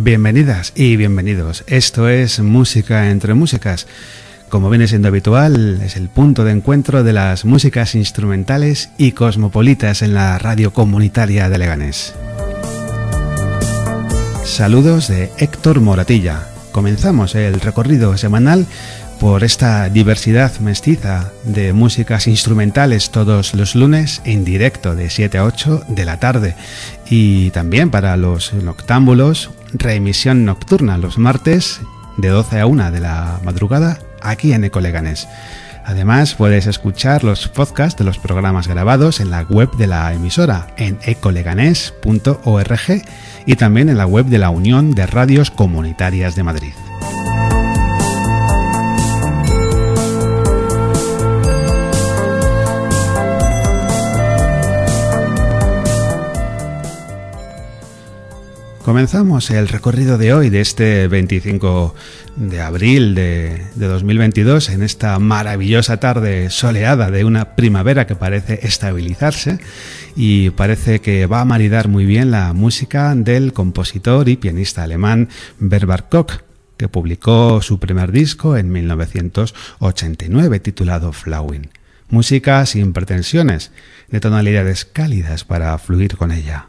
Bienvenidas y bienvenidos. Esto es Música entre Músicas. Como viene siendo habitual, es el punto de encuentro de las músicas instrumentales y cosmopolitas en la radio comunitaria de Leganés. Saludos de Héctor Moratilla. Comenzamos el recorrido semanal por esta diversidad mestiza de músicas instrumentales todos los lunes en directo de 7 a 8 de la tarde, y también para los noctámbulos, reemisión nocturna los martes de 12 a 1 de la madrugada aquí en Eco Leganés. Además, puedes escuchar los podcasts de los programas grabados en la web de la emisora en ecoleganés.org y también en la web de la Unión de Radios Comunitarias de Madrid. Comenzamos el recorrido de hoy, de este 25 de abril de 2022, en esta maravillosa tarde soleada de una primavera que parece estabilizarse y parece que va a maridar muy bien la música del compositor y pianista alemán Bert Bartok, que publicó su primer disco en 1989 titulado Flowing. Música sin pretensiones, de tonalidades cálidas para fluir con ella.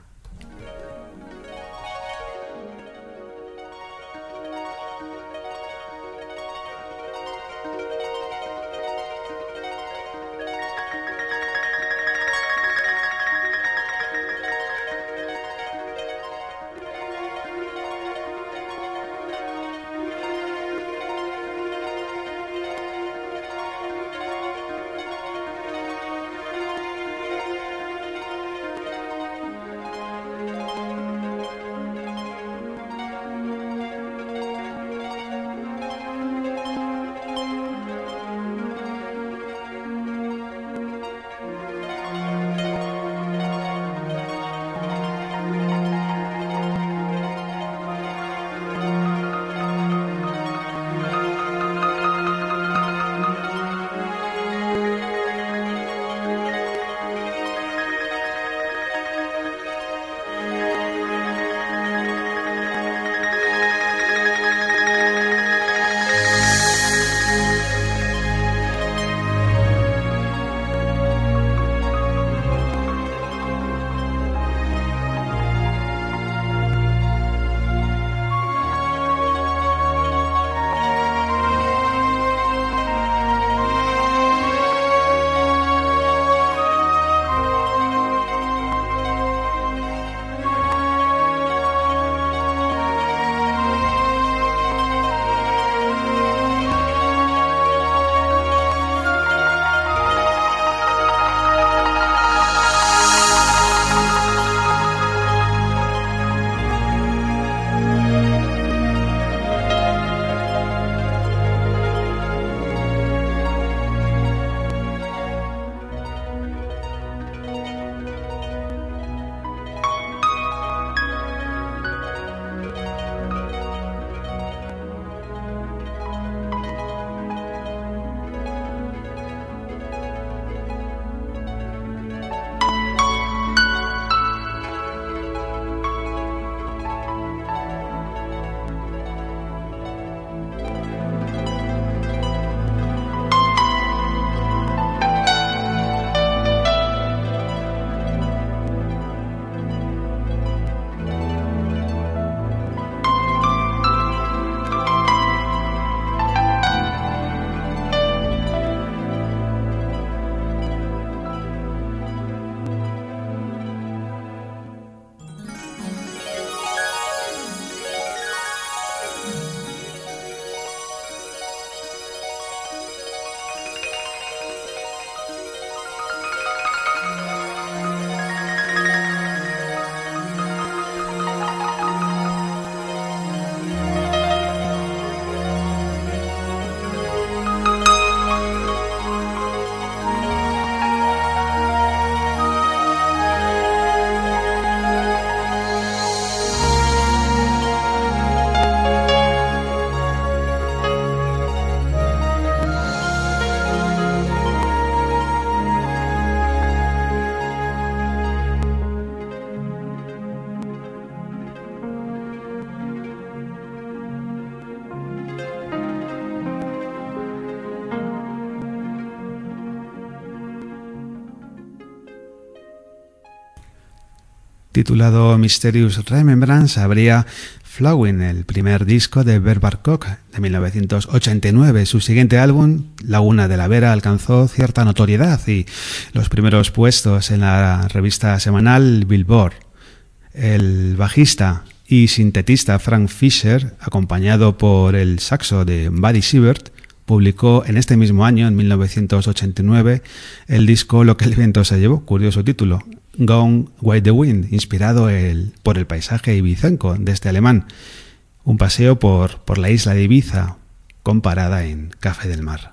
titulado Mysterious Remembrance, abría Flowing, el primer disco de Bert Babcock de 1989. Su siguiente álbum, Laguna de la Vera, alcanzó cierta notoriedad y los primeros puestos en la revista semanal Billboard. El bajista y sintetista Frank Fisher, acompañado por el saxo de Buddy Siebert, publicó en este mismo año, en 1989, el disco Lo que el viento se llevó, curioso título, Gone with the Wind, inspirado por el paisaje ibicenco de este alemán. Un paseo por la isla de Ibiza, comparada en Café del Mar.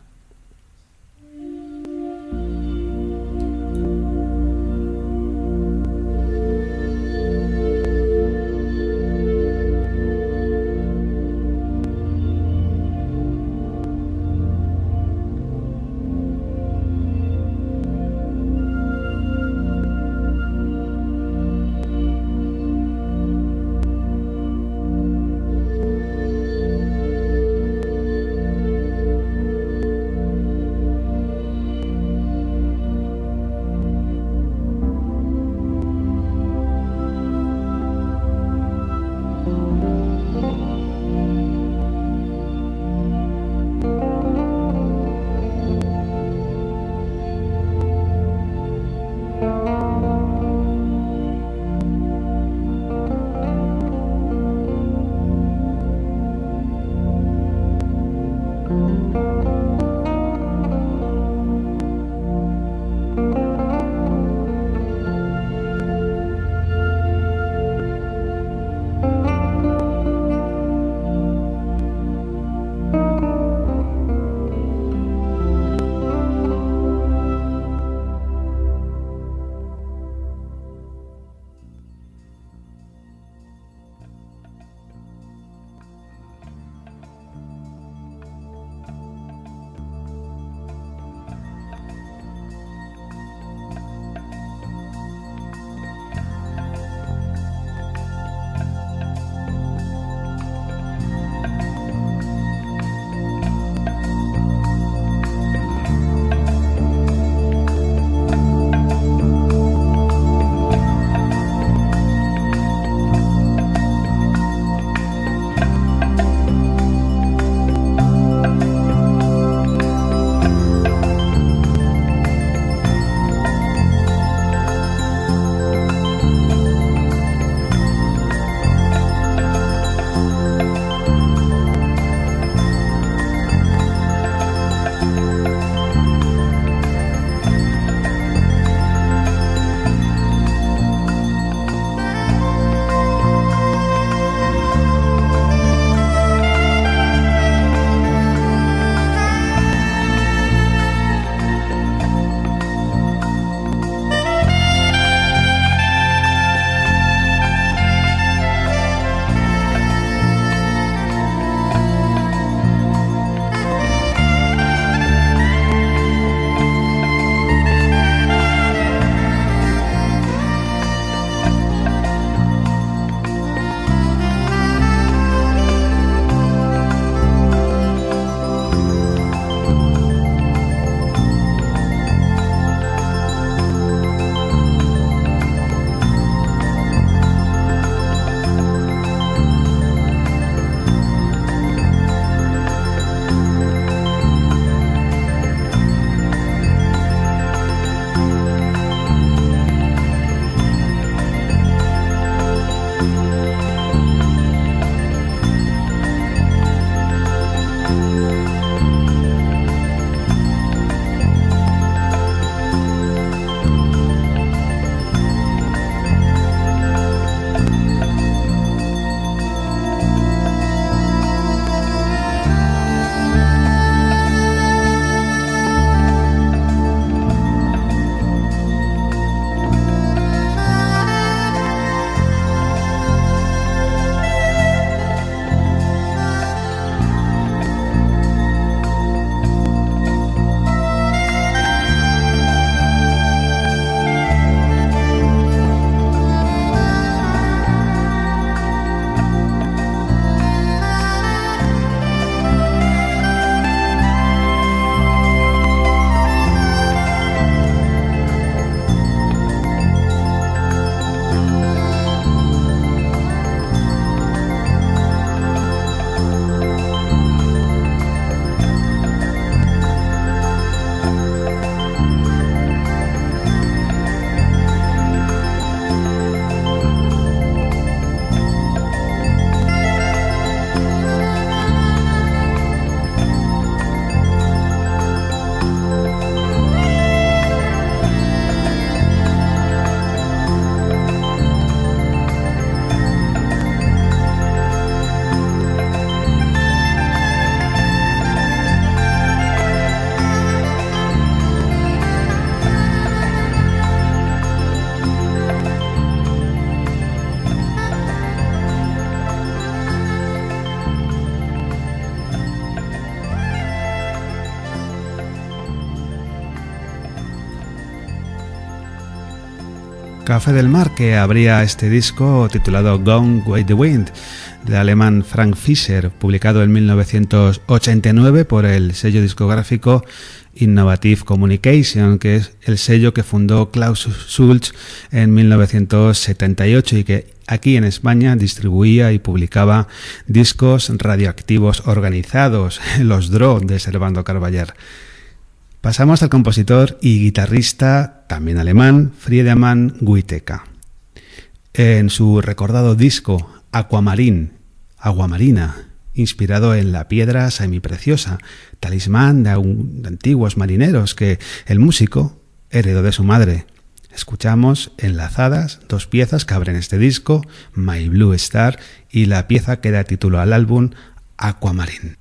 Café del Mar, que abría este disco titulado Gone with the Wind, del alemán Frank Fischer, publicado en 1989 por el sello discográfico Innovative Communication, que es el sello que fundó Klaus Schulze en 1978 y que aquí en España distribuía y publicaba discos radioactivos organizados, los DRO de Servando Carballar. Pasamos al compositor y guitarrista, también alemán, Friedemann Witeka. En su recordado disco Aquamarine, Aguamarina, inspirado en la piedra semipreciosa, talismán de antiguos marineros que el músico heredó de su madre. Escuchamos enlazadas dos piezas que abren este disco, My Blue Star y la pieza que da título al álbum, Aquamarine.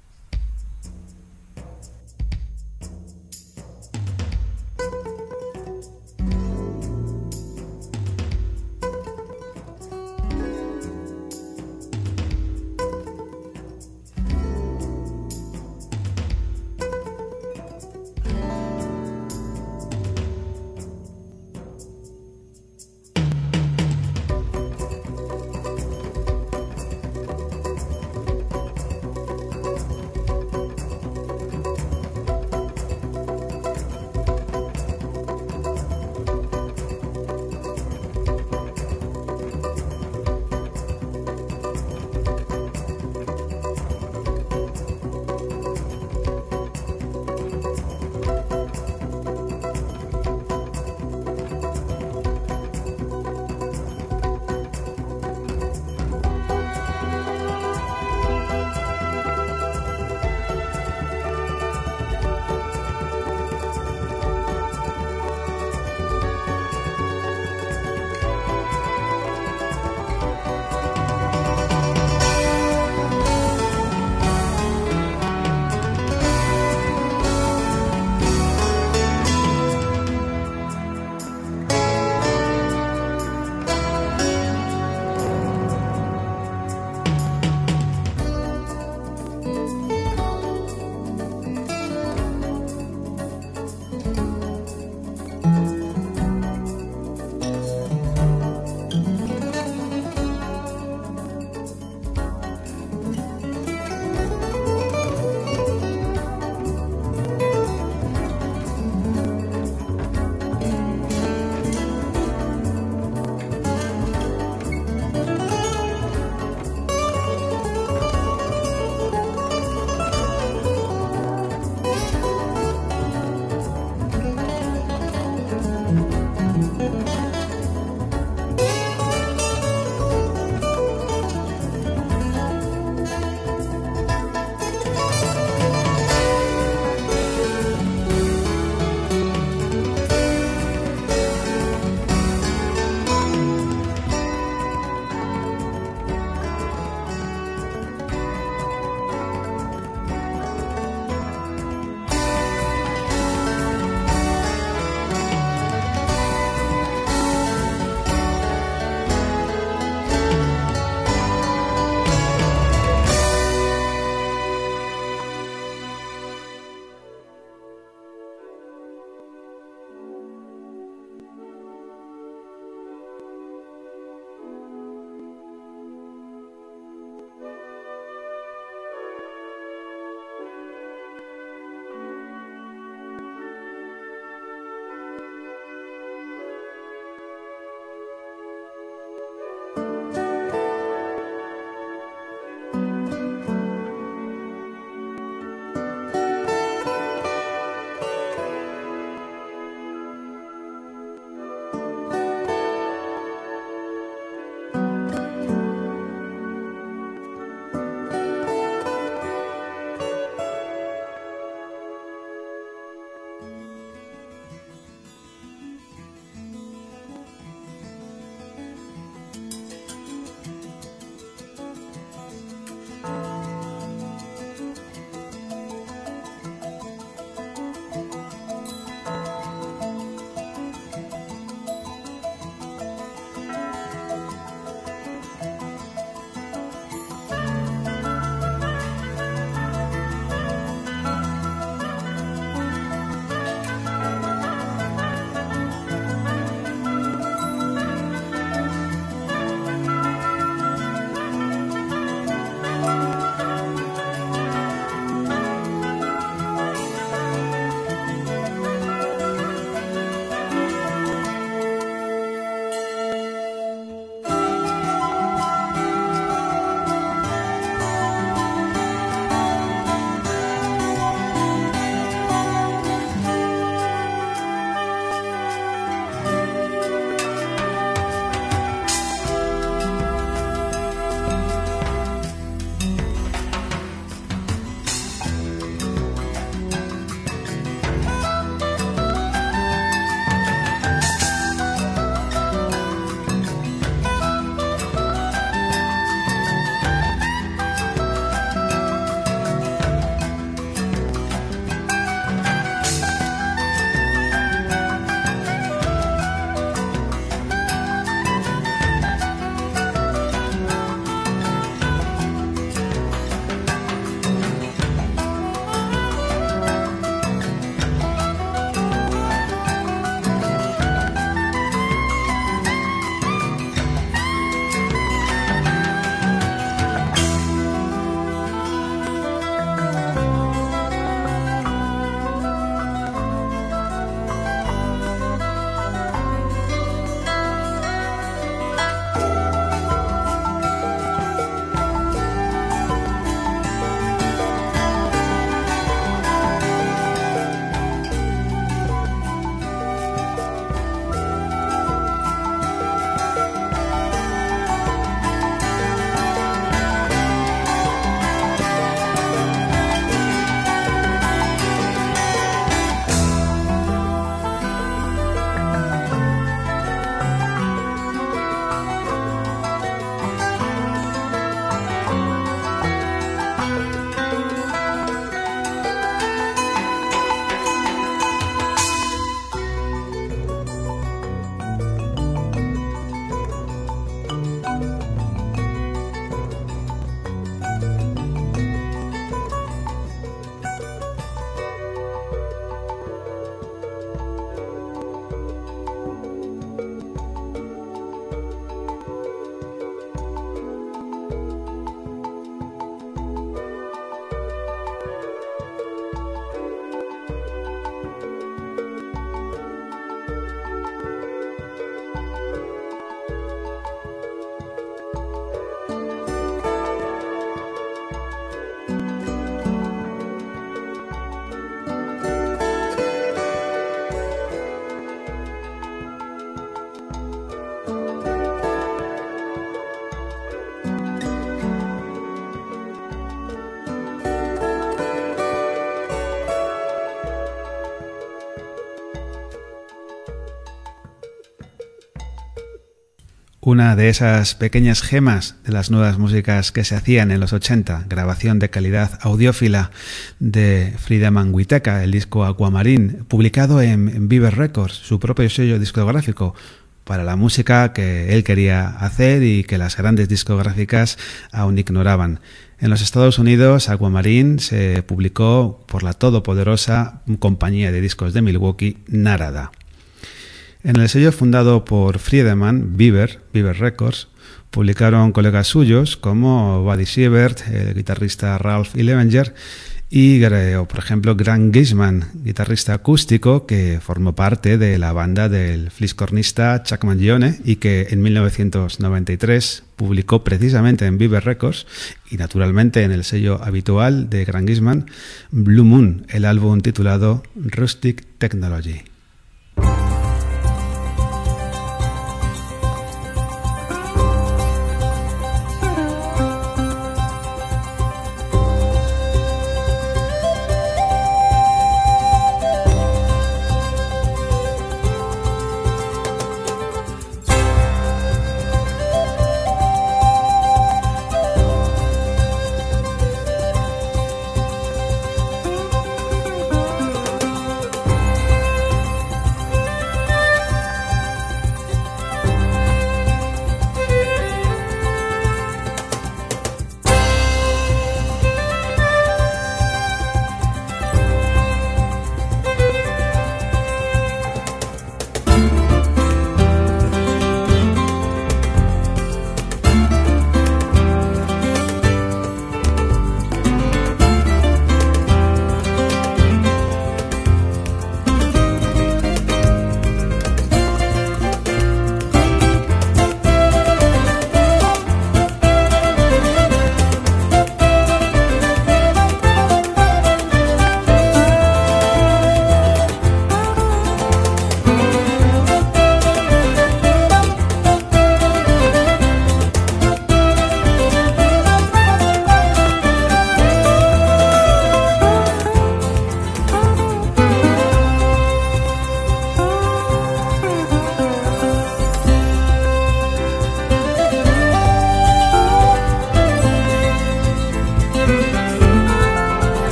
una de esas pequeñas gemas de las nuevas músicas que se hacían en los 80, grabación de calidad audiófila de Friedemann Whittaker, el disco Aquamarine, publicado en Beaver Records, su propio sello discográfico, para la música que él quería hacer y que las grandes discográficas aún ignoraban. En los Estados Unidos, Aquamarine se publicó por la todopoderosa compañía de discos de Milwaukee, Narada. En el sello fundado por Friedemann, Beaver Records, publicaron colegas suyos como Buddy Siebert, el guitarrista Ralph Levenger y, por ejemplo, Grant Geissman, guitarrista acústico que formó parte de la banda del fliscornista Chuck Mangione y que en 1993 publicó precisamente en Beaver Records y naturalmente en el sello habitual de Grant Geissman, Blue Moon, el álbum titulado Rustic Technology.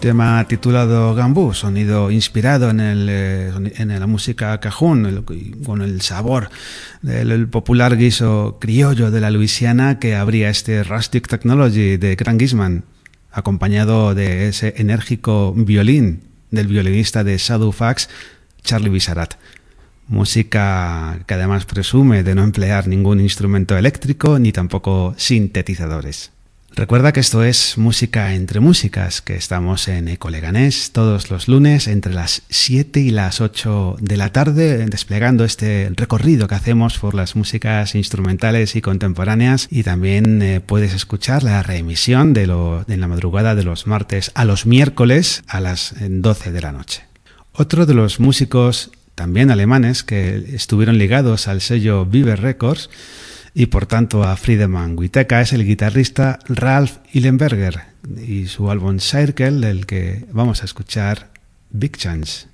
tema titulado Gambú, sonido inspirado en la música cajún, con el sabor del popular guiso criollo de la Luisiana que abría este Rustic Technology de Grant Gisman, acompañado de ese enérgico violín del violinista de Shadow Fax, Charlie Bisharat. Música que además presume de no emplear ningún instrumento eléctrico ni tampoco sintetizadores. Recuerda que esto es Música entre Músicas, que estamos en Ecoleganés todos los lunes entre las 7 y las 8 de la tarde, desplegando este recorrido que hacemos por las músicas instrumentales y contemporáneas, y también puedes escuchar la reemisión de la madrugada de los martes a los miércoles a las 12 de la noche. Otro de los músicos también alemanes que estuvieron ligados al sello Vive Records y por tanto a Friedemann Witeka es el guitarrista Ralph Hillenberger y su álbum Circle, del que vamos a escuchar Big Chance.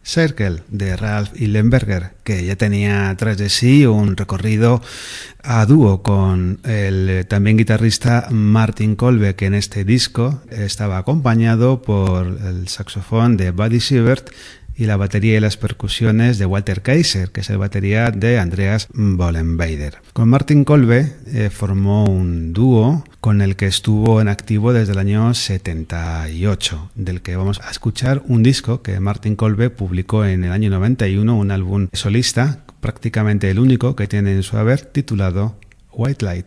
Circle de Ralph Hillenberger, que ya tenía tras de sí un recorrido a dúo con el también guitarrista Martin Kolbe, que en este disco estaba acompañado por el saxofón de Buddy Siebert y la batería y las percusiones de Walter Kaiser, que es el batería de Andreas Vollenweider. Con Martin Kolbe formó un dúo con el que estuvo en activo desde el año 78, del que vamos a escuchar un disco que Martin Kolbe publicó en el año 91, un álbum solista, prácticamente el único que tiene en su haber, titulado White Light.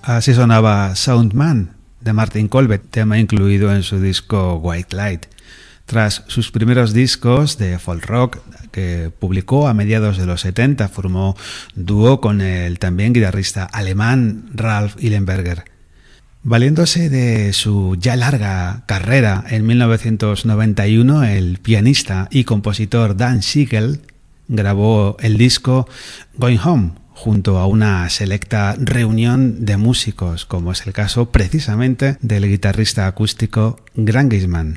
Así sonaba Soundman de Martin Colbert, tema incluido en su disco White Light. Tras sus primeros discos de folk rock que publicó a mediados de los 70, formó dúo con el también guitarrista alemán Ralf Illenberger. Valiéndose de su ya larga carrera, en 1991 el pianista y compositor Dan Siegel grabó el disco Going Home junto a una selecta reunión de músicos, como es el caso precisamente del guitarrista acústico Grant Geissman.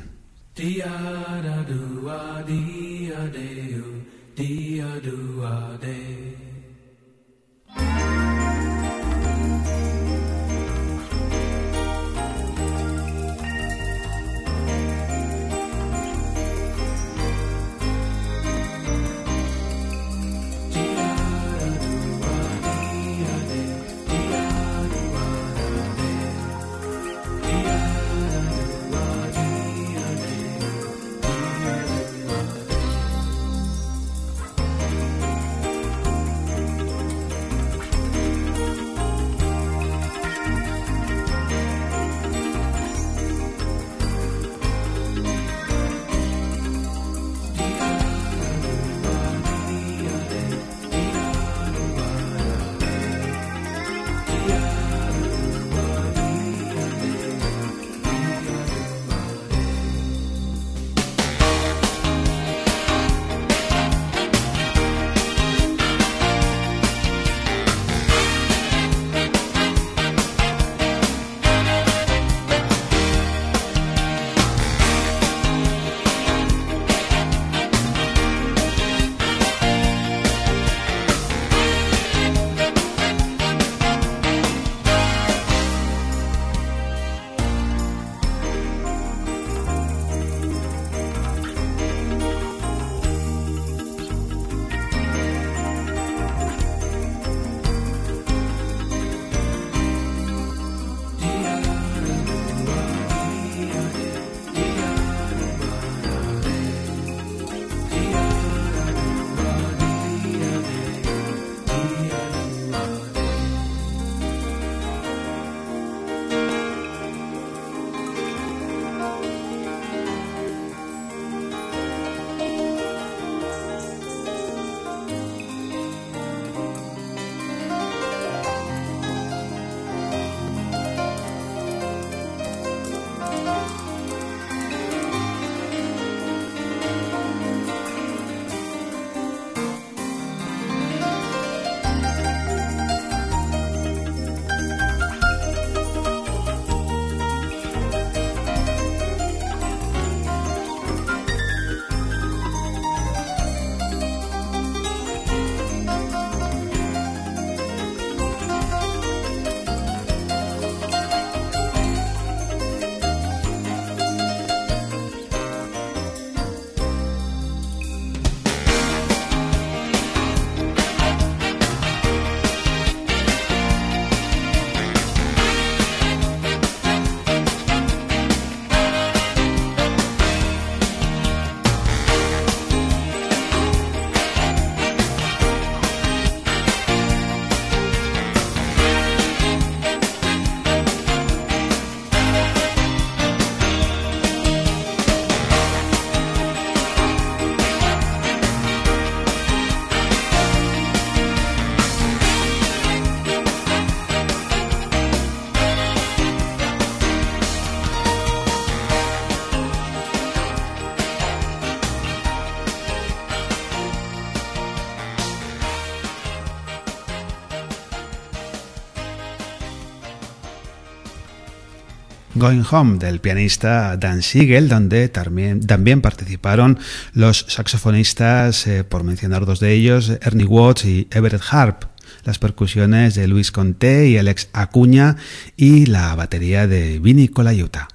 Going Home del pianista Dan Siegel, donde también participaron los saxofonistas, por mencionar dos de ellos, Ernie Watts y Everett Harp, las percusiones de Luis Conté y Alex Acuña y la batería de Vinny Colaiuta.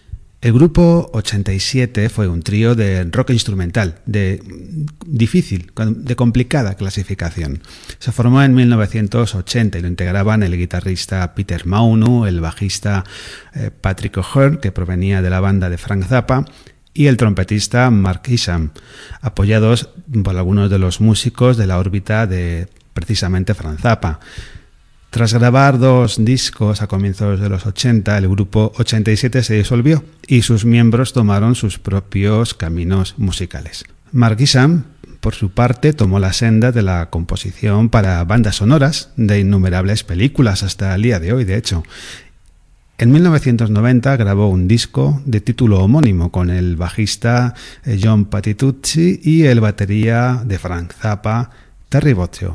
El grupo 87 fue un trío de rock instrumental, de complicada clasificación. Se formó en 1980 y lo integraban el guitarrista Peter Maunu, el bajista Patrick O'Hearn, que provenía de la banda de Frank Zappa, y el trompetista Mark Isham, apoyados por algunos de los músicos de la órbita de precisamente Frank Zappa. Tras grabar 2 discos a comienzos de los 80, el grupo 87 se disolvió y sus miembros tomaron sus propios caminos musicales. Mark Isham, por su parte, tomó la senda de la composición para bandas sonoras de innumerables películas hasta el día de hoy, de hecho. En 1990 grabó un disco de título homónimo con el bajista John Patitucci y el batería de Frank Zappa, Terry Bozzio.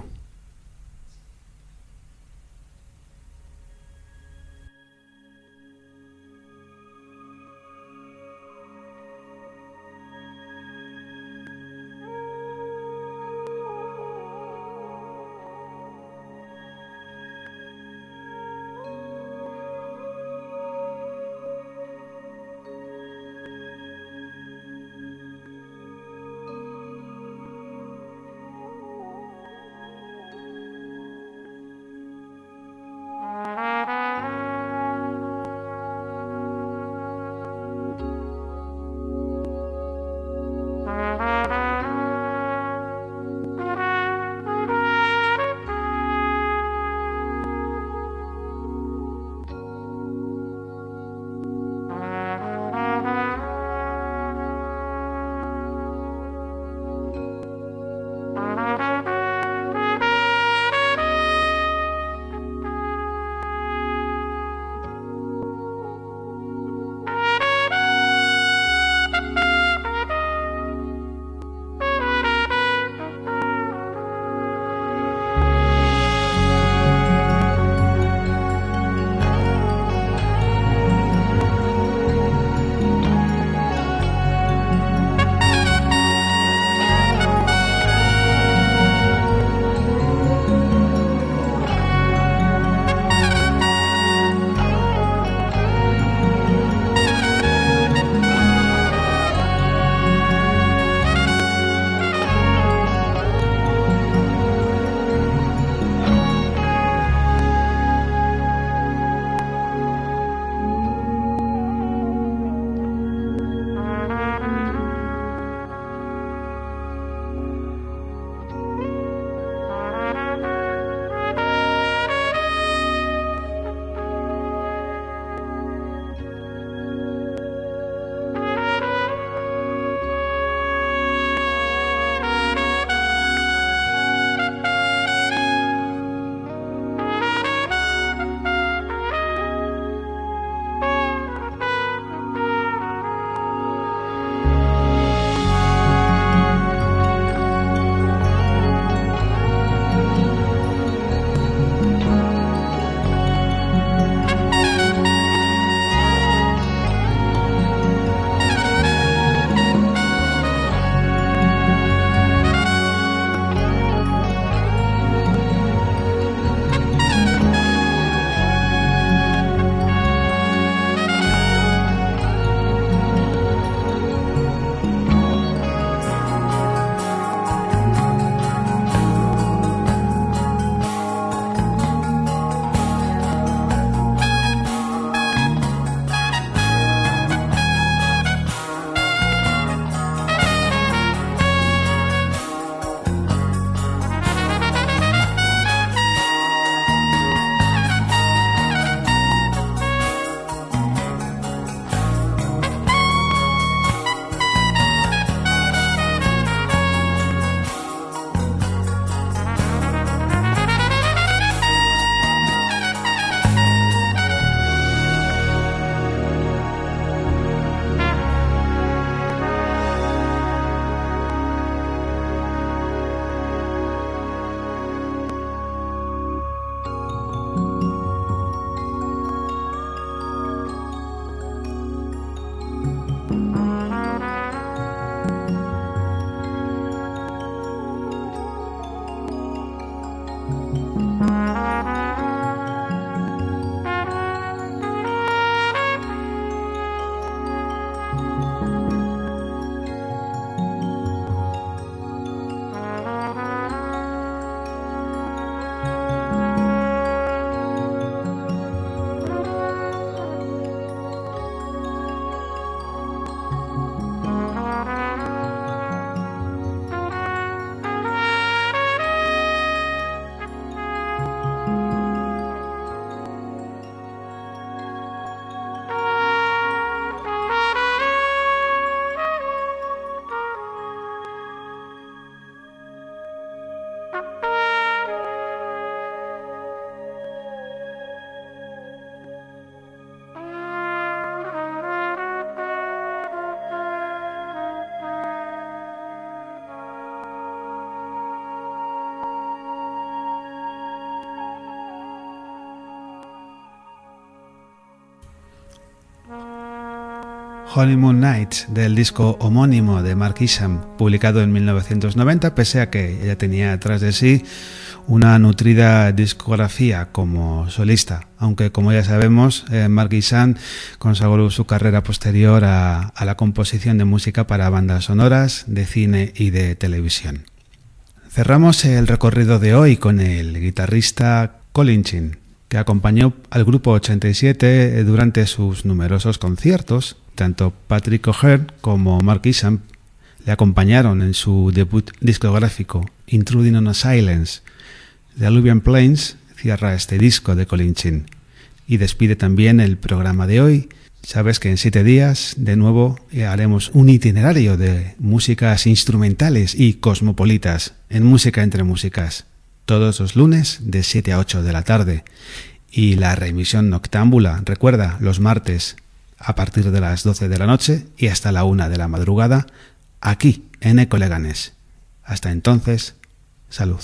Honeymoon Nights del disco homónimo de Mark Isham, publicado en 1990, pese a que ella tenía tras de sí una nutrida discografía como solista, aunque como ya sabemos, Mark Isham consagró su carrera posterior a la composición de música para bandas sonoras, de cine y de televisión. Cerramos el recorrido de hoy con el guitarrista Colin Chin, que acompañó al grupo 87 durante sus numerosos conciertos. Tanto Patrick O'Hearn como Mark Isham le acompañaron en su debut discográfico Intruding on a Silence. The Alluvian Plains cierra este disco de Colin Chin y despide también el programa de hoy. Sabes que en 7 días de nuevo haremos un itinerario de músicas instrumentales y cosmopolitas en Música entre Músicas, todos los lunes de 7 a 8 de la tarde, y la reemisión noctámbula, recuerda, los martes a partir de las 12 de la noche y hasta la 1 de la madrugada, aquí en Eco Leganés. Hasta entonces, salud.